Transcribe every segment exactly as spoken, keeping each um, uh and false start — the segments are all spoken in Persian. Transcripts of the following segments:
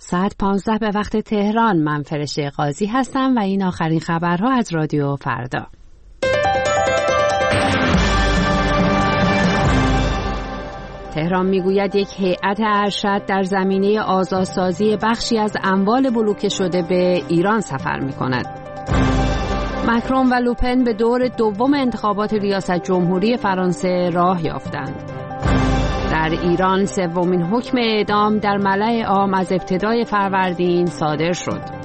ساعت پانزده به وقت تهران. من فرشته قاضی هستم و این آخرین خبرها از رادیو فردا. تهران میگوید یک هیئت ارشد در زمینه آزادسازی بخشی از اموال بلوکه شده به ایران سفر می‌کند. مکرون و لوپن به دور دوم انتخابات ریاست جمهوری فرانسه راه یافتند. در ایران سومین حکم اعدام در ملأ عام از ابتدای فروردین صادر شد.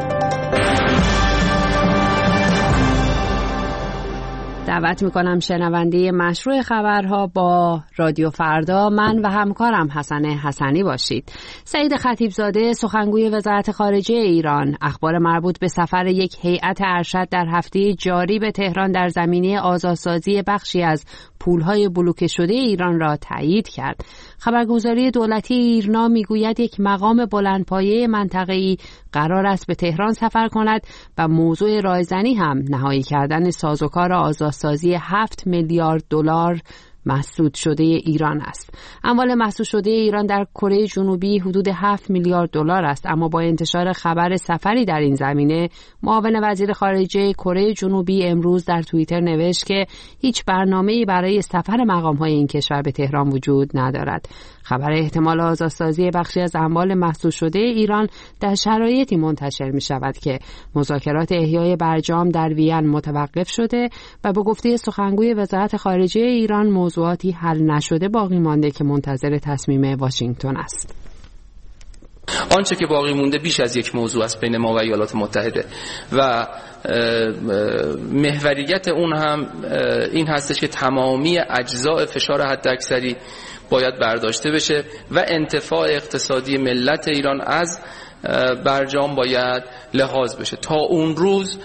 دعوت میکنم شنونده مشروع خبرها با رادیو فردا من و همکارم حسن حسنی باشید. سعید خطیبزاده سخنگوی وزارت خارجه ایران اخبار مربوط به سفر یک هیئت ارشد در هفته جاری به تهران در زمینه آزادسازی بخشی از پولهای بلوکه شده ایران را تایید کرد. خبرگزاری دولتی ایرنا میگوید یک مقام بلندپایه منطقه‌ای قرار است به تهران سفر کند و موضوع رایزنی هم نهایی کردن سازوکار آزادسازی هفت میلیارد دلار مسدود شده ایران است. اموال مسدود شده ایران در کره جنوبی حدود هفت میلیارد دلار است، اما با انتشار خبر سفری در این زمینه معاون وزیر خارجه کره جنوبی امروز در توییتر نوشت که هیچ برنامه‌ای برای سفر مقام‌های این کشور به تهران وجود ندارد. خبر احتمال آزادسازی بخشی از اموال مسدود شده ایران در شرایطی منتشر می شود که مذاکرات احیای برجام در وین متوقف شده و به گفته سخنگوی وزارت خارجه ایران موضوعاتی حل نشده باقی مانده که منتظر تصمیم واشنگتن است. آنچه که باقی مونده بیش از یک موضوع است بین ما و ایالات متحده و محوریت اون هم این هستش که تمامی اجزاء فشار حداکثری باید برداشته بشه و انتفاع اقتصادی ملت ایران از برجام باید لحاظ بشه. تا اون روز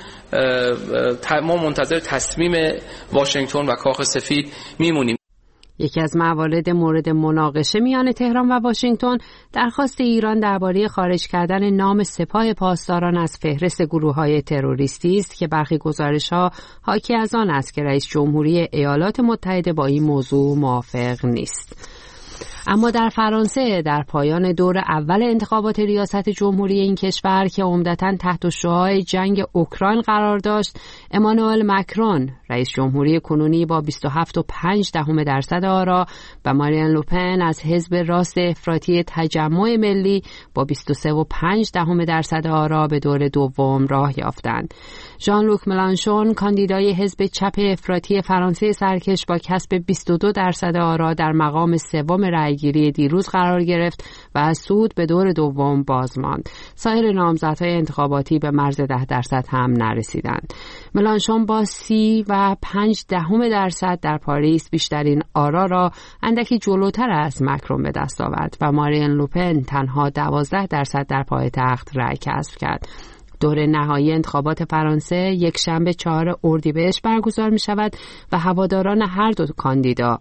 ما منتظر تصمیم واشنگتن و کاخ سفید میمونیم. یکی از موارد مورد مناقشه میان تهران و واشنگتن درخواست ایران درباره خارج کردن نام سپاه پاسداران از فهرست گروه‌های تروریستی است که برخی گزارش‌ها حاکی از آن است که رئیس جمهوری ایالات متحده با این موضوع موافق نیست. اما در فرانسه در پایان دور اول انتخابات ریاست جمهوری این کشور که عمدتاً تحت شعاع جنگ اوکراین قرار داشت، امانوئل مکرون رئیس جمهوری کنونی با بیست و هفت و پنج دهم درصد آرا و مارین لوپن از حزب راست افراطی تجمع ملی با بیست و سه و پنج دهم درصد آرا به دور دوم راه یافتند. ژان لوک ملانشون کاندیدای حزب چپ افراطی فرانسه سرکش با کسب بیست و دو درصد آرا در مقام سوم رأیگیری دیروز قرار گرفت و از صعود به دور دوم باز ماند. سایر نامزدهای انتخاباتی به مرز ده درصد هم نرسیدند. ملانشون با سی و پنج دهم درصد در پاریس بیشترین آرا را اندکی جلوتر از مکرون به دست آورد و مارین لوپن تنها دوازده درصد در پایتخت رأی کسب کرد. دور نهایی انتخابات فرانسه یک شنبه چهار اردیبهشت برگزار می شود و هواداران هر دو کاندیدا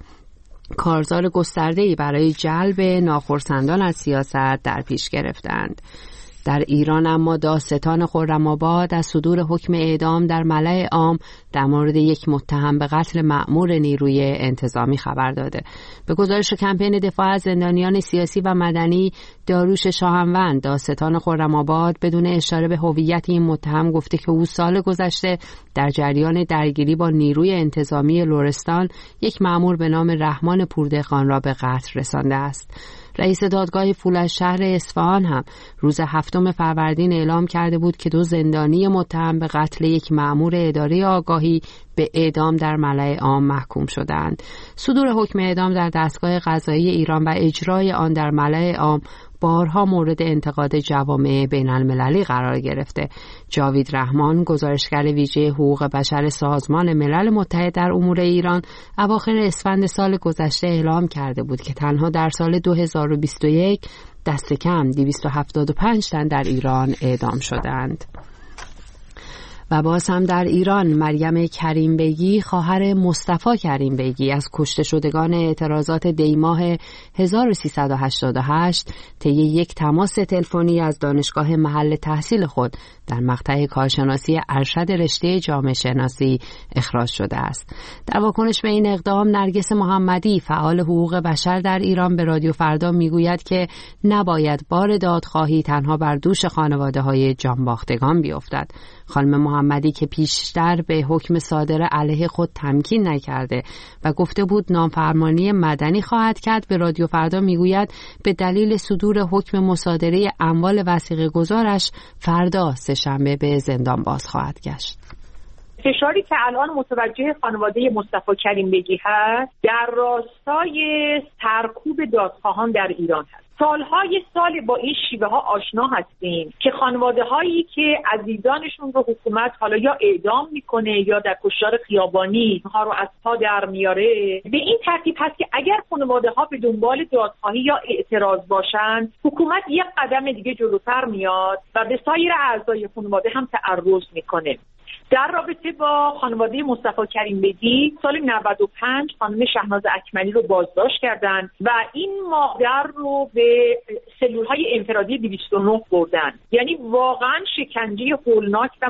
کارزار گسترده‌ای برای جلب ناخرسندان از سیاست در پیش گرفتند. در ایران اما دادستان خرم‌آباد از صدور حکم اعدام در ملأ عام در مورد یک متهم به قتل مأمور نیروی انتظامی خبر داده. به گزارش کمپین دفاع از زندانیان سیاسی و مدنی داروش شاهنوند، دادستان خرم‌آباد بدون اشاره به هویت این متهم گفته که او سال گذشته در جریان درگیری با نیروی انتظامی لرستان یک مأمور به نام رحمان پوردهخان را به قتل رسانده است. رئیس دادگاه فولادشهر اصفهان هم روز هفتم فروردین اعلام کرده بود که دو زندانی متهم به قتل یک مأمور اداره آگاهی به اعدام در ملأ عام محکوم شدند. صدور حکم اعدام در دستگاه قضایی ایران و اجرای آن در ملأ عام بارها مورد انتقاد جوامع بین المللی قرار گرفته. جاوید رحمان، گزارشگر ویژه حقوق بشر سازمان ملل متحد در امور ایران، اواخر اسفند سال گذشته اعلام کرده بود که تنها در سال دو هزار و بیست و یک دست کم دویست و هفتاد و پنج تن در ایران اعدام شدند. و باز هم در ایران مریم کریم بیگی خواهر مصطفی کریم بیگی از کشته شدگان اعتراضات دیماه هزار و سیصد و هشتاد و هشت طی یک تماس تلفنی از دانشگاه محل تحصیل خود در مقطع کارشناسی ارشد رشته جامعه شناسی اخراج شده است. در واکنش به این اقدام نرگس محمدی فعال حقوق بشر در ایران به رادیو فردا میگوید که نباید بار دادخواهی تنها بر دوش خانواده‌های جانباختگان بیفتد. خانم محمدی که پیشتر به حکم صادر علیه خود تمکین نکرده و گفته بود نافرمانی مدنی خواهد کرد، به رادیو فردا میگوید به دلیل صدور حکم مصادره اموال وثیقه گذارش فردا سه‌شنبه به زندان باز خواهد گشت. فشاری که الان متوجه خانواده مصطفی کریم بیگی هست در راستای سرکوب دادخواهان در ایران هست. سالهای سال با این شیوه ها آشنا هستیم که خانواده هایی که عزیزانشون رو حکومت حالا یا اعدام میکنه یا در کشتار خیابانی ها رو از پا در میاره، به این ترتیب هست که اگر خانواده ها به دنبال دادخواهی یا اعتراض باشن، حکومت یک قدم دیگه جلوتر میاد و به سایر اعضای خانواده هم تعرض میکنه. در رابطه با خانواده مصطفی کریم بیگی سال نود و پنج خانم شهناز اکملی رو بازداشت کردند و این مادر رو به سلول‌های انفرادی دویست و نه بردن. یعنی واقعا شکنجه هولناک و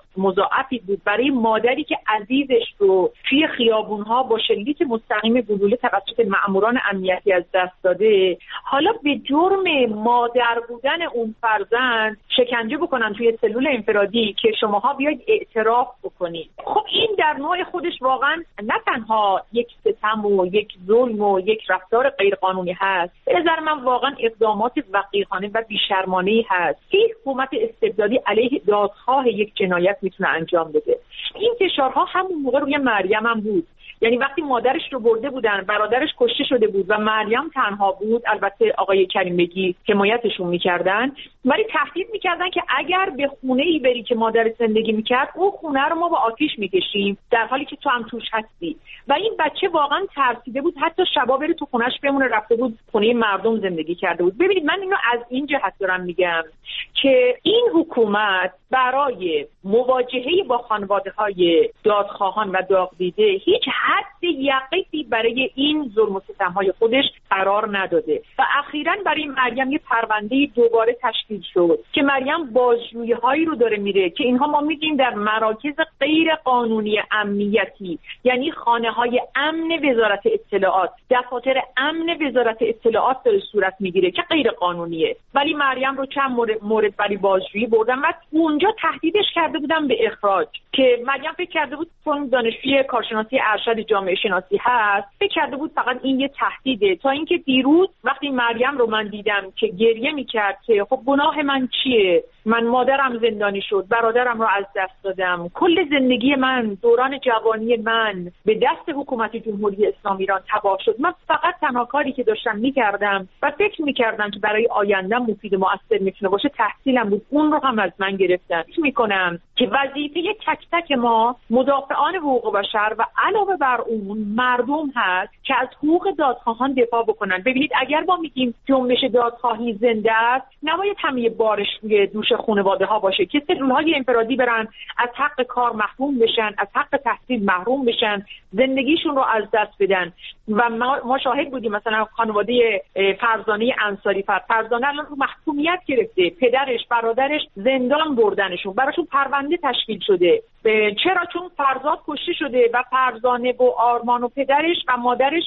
مضاعفی بود برای مادری که عزیزش رو توی خیابون‌ها با شلیک مستقیم گلوله توسط مأموران امنیتی از دست داده. حالا به جرم مادر بودن اون فرزند شکنجه بکنن توی سلول انفرادی که شماها بیاید اعتراف بکنید. خب این در نوع خودش واقعا نه تنها یک ستم و یک ظلم و یک رفتار غیرقانونی هست، به نظر من واقعا اقدامات وقیحانه و بیشرمانه‌ای هست که حکومت استبدادی علیه دادخواه یک جنایت میتونه انجام بده. این فشارها همون موقع روی مریم هم بود. یعنی وقتی مادرش رو برده بودن، برادرش کشته شده بود و مریم تنها بود، البته آقای کریم بیگی حمایتشون میکردن، ولی تهدید میکردن که اگر به خونه ای بری که مادر زندگی میکرد، اون خونه رو ما با آتیش میکشیم در حالی که تو هم توش هستی. و این بچه واقعا ترسیده بود، حتی شبا بره تو خونهش بمونه، رفته بود خونه مردم زندگی کرده بود. ببینید من اینو از این جهت دارم میگم که این حکومت برای مواجهه با خانواده‌های دادخواهان و داغ‌دیده هیچ حد یقیتی برای این ظلم و ستم‌های خودش قرار نداده و اخیراً برای مریم یه پرونده دوباره تشکیل شد که مریم بازجویی‌هایی رو داره میره که اینها ما میگیم در مراکز غیر قانونی امنیتی، یعنی خانه‌های امن وزارت اطلاعات، دفاتر امن وزارت اطلاعات داره صورت میگیره که غیر قانونیه. ولی مریم رو چند مورد, مورد برای بازجویی بردن و اونجا تهدیدش کرده بودن به اخراج، که مریم فکر کرده بود چون دانشجوی کارشناسی ارشد جامعه شناسی هست، فکر کرده بود فقط این یه تهدیده. تا اینکه دیروز وقتی مریم رو من دیدم که گریه میکرد که خب گناه من چیه، من مادرم زندانی شد، برادرم رو از دست دادم، کل زندگی من، دوران جوانی من به دست حکومت جمهوری اسلامی ایران تباه شد، من فقط تنها کاری که داشتم میکردم و فکر میکردم که برای آیندم مفید و مؤثر میتونه باشه تحصیلم بود، اون رو هم از من گرفتن. فکر میکنم که وظیفه تک تک ما مدافعان حقوق بشر و علاوه بر اون مردم هست که از حقوق دادخواهان دفاع بکنن. ببینید اگر ما میگیم جنبش دادخواهی زنده است، نباید همه بارش روی دوش خانواده ها باشه که سلول‌های انفرادی برن، از حق کار محروم بشن، از حق تحصیل محروم بشن، زندگیشون رو از دست بدن. و ما, ما شاهد بودیم مثلا خانواده فرزانه انصاری فر فرزانه الان رو محکومیت گرفته، پدرش برادرش زندان بردنشون، براشون پرونده تشکیل شده. چرا؟ چون فرزاد کشته شده و فرزانه و آرمان و پدرش و مادرش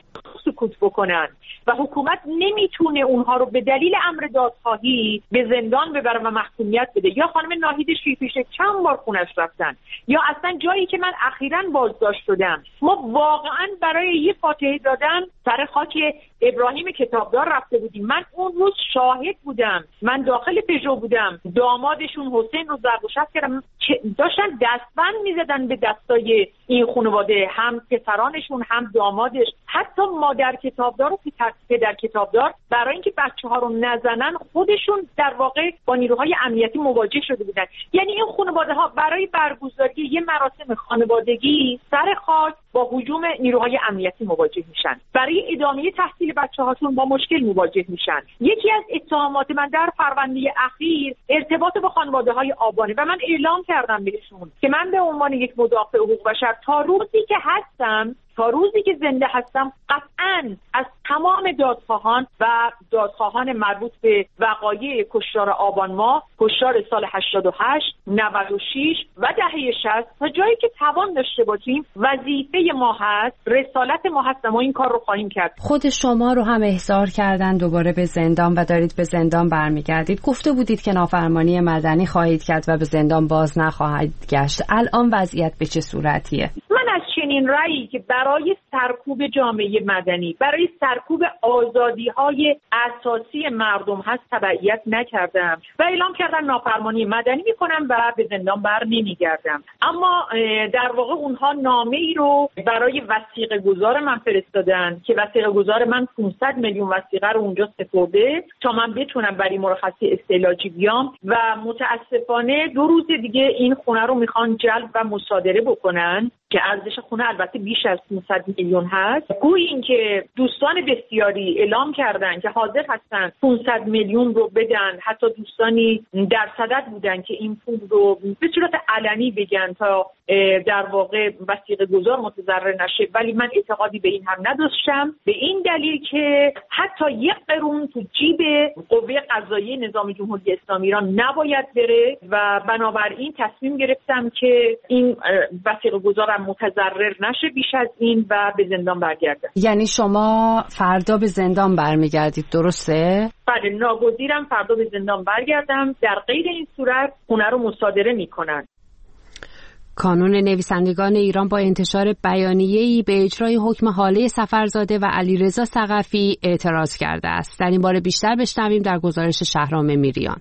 سکوت بکنن و حکومت نمیتونه اونها رو به دلیل امر دادخواهی به زندان ببره و محکومیت بده. یا خانم ناهید شیفیشه چند بار خونش رفتن، یا اصلا جایی که من اخیراً بازداشت شدم، ما واقعاً برای یه فاتحه دادن سر خاک ابراهیم کتابدار رفته بودیم. من اون روز شاهد بودم، من داخل پژو بودم، دامادشون حسین رو ضرب و شتم کردن، داشتن دستبند میزدن به دستای این خانواده، هم پسرانشون هم دامادش، حتی مادر کتابدار و پدر کتابدار، برای اینکه بچه‌ها رو نزنن خودشون در واقع با نیروهای امنیتی مواجه شده بودن. یعنی این خانواده ها برای برگزاری یه مراسم خانوادگی سر خاک با هجوم نیروهای امنیتی مواجه میشن، برای ادامه تحصیل بچه‌هاشون با مشکل مواجه میشن. یکی از اتهامات من در پرونده اخیر ارتباط با خانواده‌های آبانه و من اعلام کردم بهشون که من به عنوان یک مدافع حقوق بشر تا روزی که هستم تا روزی که زنده هستم قطعاً از تمام دادخواهان و دادخواهان مربوط به وقایع کشتار آبان ماه، کشتار سال هشتاد و هشت، نود و شش و دهه شصت تا جایی که توان داشته باشیم وظیفه ما هست، رسالت ما هست، ما این کار رو خواهیم کرد. خود شما رو هم احضار کردن دوباره به زندان و دارید به زندان برمیگردید. گفته بودید که نافرمانی مدنی خواهید کرد و به زندان باز نخواهید گشت. الان وضعیت به چه صورتیه؟ من از چنین رأیی که برای سرکوب جامعه مدنی، برای سرکوب آزادی‌های اساسی مردم هست تبعیت نکردم و اعلام کردم نافرمانی مدنی میکنم و به زندان بر نمیگردم. اما در واقع اونها نامه‌ای رو برای وثیقه گذار من فرستادن که وثیقه گذار من پانصد میلیون وثیقه رو اونجا سپرده تا من بتونم برای مرخصی استعلاجی بیام و متاسفانه دو روز دیگه این خونه رو میخوان جلب و مصادره بکنن که ارزش خونه البته بیش از پانصد میلیون هست. گویا اینکه دوستان بسیاری اعلام کردن که حاضر هستن پانصد میلیون رو بدن، حتی دوستانی در صدد بودن که این پول رو به صورت علنی بگن تا در واقع وثیقه گذار متضرر نشه، ولی من اعتقادی به این هم نداشتم، به این دلیل که حتی یک قرون تو جیب قوه قضاییه نظام جمهوری اسلامی ایران نباید بره و بنابراین تصمیم گرفتم که این وثیقه گذارم متضرر نشه بیش از این و به زندان برگردم. یعنی شما فردا به زندان برمیگردید، درسته؟ بله، ناگزیرم فردا به زندان برگردم. در غیر این صورت خونه رو مصادره میکنن. کانون نویسندگان ایران با انتشار بیانیه‌ای به اجرای حکم هاله صفرزاده و علیرضا ثقفی اعتراض کرده است. در این باره بیشتر بشنویم در گزارش شهرام میریان.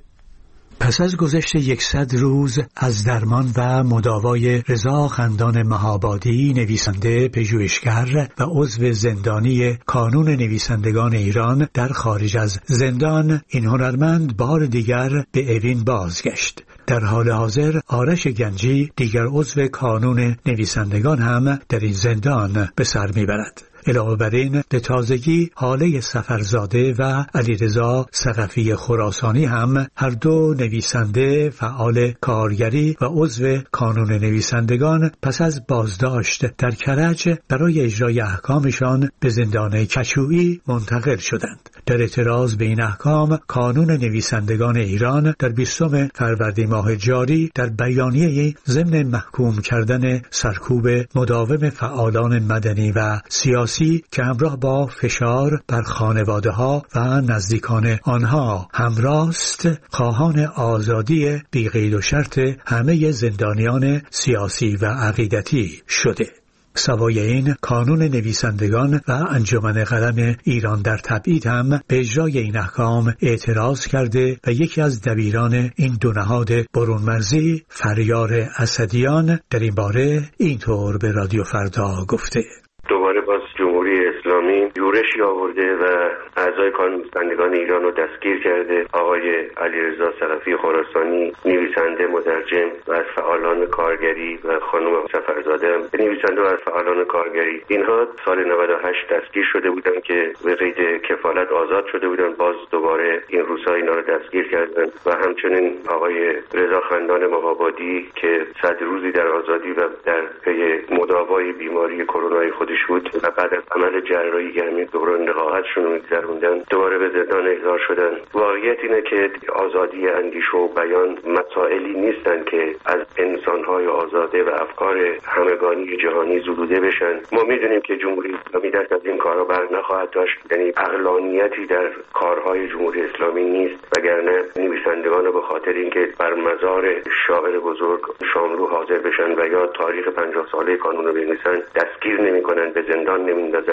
پس از گذشت یکصد روز از درمان و مداوای رضا خندان مهابادی، نویسنده، پژوهشگر و عضو زندانی کانون نویسندگان ایران در خارج از زندان، این هنرمند بار دیگر به اوین بازگشت. در حال حاضر آرش گنجی، دیگر عضو کانون نویسندگان، هم در این زندان به سر میبرد. علاوه بر این به تازگی هاله صفرزاده و علیرضا ثقفی خراسانی هم هر دو نویسنده، فعال کارگری و عضو کانون نویسندگان، پس از بازداشت در کرج برای اجرای احکامشان به زندان کشویی منتقل شدند. در اعتراض به این احکام، کانون نویسندگان ایران در بیستم فروردین ماه جاری در بیانیه‌ای ضمن محکوم کردن سرکوب مداوم فعالان مدنی و سیاسی که همراه با فشار بر خانواده‌ها و نزدیکان آنها همراست، خواهان آزادی بی قید و شرط همه زندانیان سیاسی و عقیدتی شده. سوای این، کانون نویسندگان و انجمن قلم ایران در تبعید هم به اجرای این احکام اعتراض کرده و یکی از دبیران این دو نهاد برونمرزی، فریار اسدیان، در این باره اینطور به رادیو فردا گفته: دوباره باز جمهوری اسلامی یورشی آورده و اعضای کانون نویسندگان ایران رو دستگیر کرده. آقای علیرضا ثقفی خراسانی، نویسنده، مترجم و از فعالان کارگری، و خانم صفرزاده هم نویسنده و از فعالان کارگری، اینها سال نود و هشت دستگیر شده بودن که به قید کفالت آزاد شده بودن. باز دوباره این روزها اینا رو دستگیر کردن و همچنین آقای رضا خندان مهابادی که صد روزی در آزادی و در پی مداوای بیماری کرونا خودش بود و بعد از عمل جراحی که همین دوران نقاهتشون رو می‌گذروندن دوباره به زندان احضار شدن. واقعیت اینه که آزادی اندیشه و بیان مسائلی نیستن که از انسان‌های آزاده و افکار همگانی جهانی زدوده بشن. ما می‌دونیم که جمهوری اسلامی دست از این کارا بر نخواهد داشت، یعنی عقلانیتی در کارهای جمهوری اسلامی نیست، وگرنه نویسندگان به خاطر اینکه بر مزار شاعر بزرگ شاملو حاضر بشن و یا تاریخ پنجاه ساله کانون رو بنویسن دستگیر نمی‌کنن، به زندان نمیندازن. فکت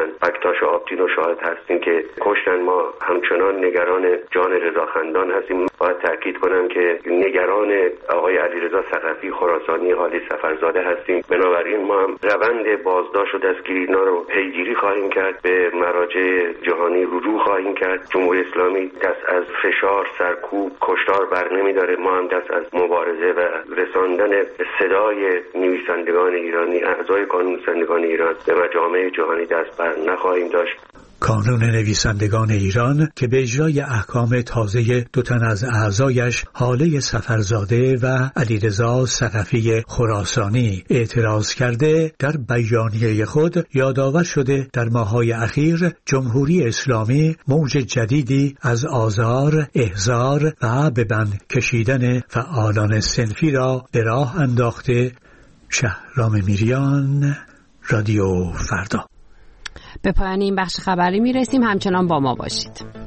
ساشا آبتین رو شاهد هستیم که کشتن. ما همچنان نگران جان رضاخندان هستیم. باید تاکید کنم که نگران آقای علیرضا ثقفی خراسانی حالی سفرزاده هستیم. بنابراین ما هم روند بازداشت و دستگیری اینا رو پیگیری خواهیم کرد، به مراجع جهانی رجوع خواهیم کرد. جمهوری اسلامی دست از فشار، سرکوب، کشتار بر نمیداره. ما هم دست از مبارزه و رساندن صدای نویسندگان ایرانی، اعضای کانون نویسندگان ایران به مجامع جهانی دست بر نخواهیم داشت. کانون نویسندگان ایران که به اجرای احکام تازه دو تن از اعضایش هاله سفرزاده و علیرضا ثقفی خراسانی اعتراض کرده، در بیانیه خود یادآور شده در ماه‌های اخیر جمهوری اسلامی موج جدیدی از آزار، احضار و به بند کشیدن فعالان صنفی را به راه انداخته. شهرام میریان، رادیو فردا. به پایان این بخش خبری میرسیم. همچنان با ما باشید.